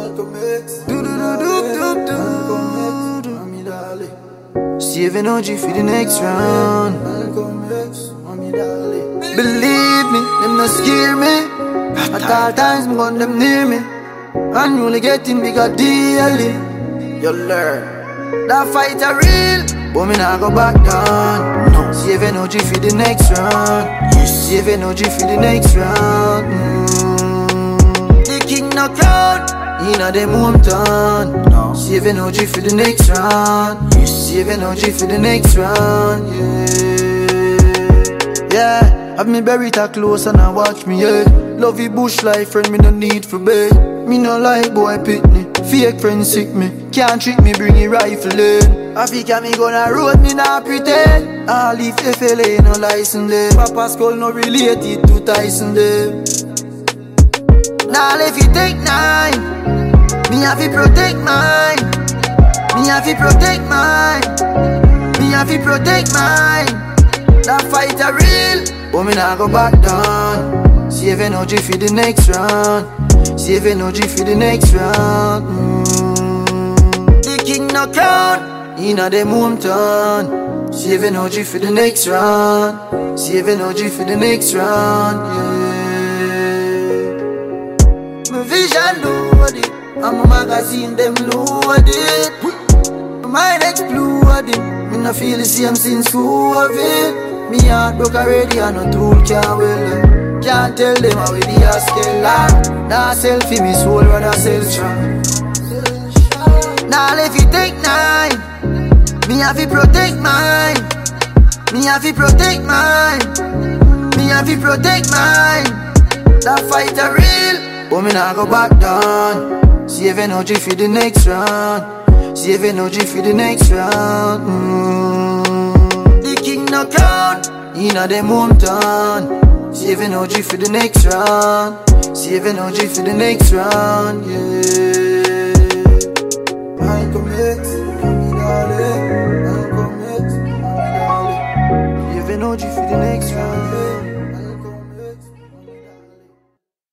Save energy for the next round. Believe me, them not scare me. At all times, me want them near me. And you only getting bigger daily. You learn that fight a real, but me not go back down. No, save energy for the next round. Save energy for the next round. The king no crown, inna them hometown. No, save energy for the next round. Save energy for the next round. Yeah, have me bury it close and I watch me, yeah. Love you bush life, friend, me no need for bed. Me no like boy pitney, fake friend sick me. Can't trick me, bring it rifle in. Africa me gonna road, me not pretend. I leave FLA, no license there. Papa skull no related to Tyson there. Now if you take 9, me have to protect mine. Me have to protect mine. Me have to protect mine. That fight a real, but me not go back down. Save energy for the next round. Save energy for the next round. The king no crown, inna them hometown. Save energy for the next round. Save energy for the next round. Yeah. My vision loaded, and my magazine them loaded. My mind exploded. Me no feel the same since COVID. Me heart broke already and no tool can't well. Can't tell them how we be a scale. Nah selfie me soul rather sell strong. Now if you take 9, me have to protect mine. Me have to protect mine. Me have to protect mine. That fight a real, but me not go back down. Save energy for the next round. Save energy for the next round. The king no crown, inna them hometown. Save energy for the next round. Save energy for the next round, yeah. I commit, I'm darling. I commit, I'm darling. Save energy for the next round.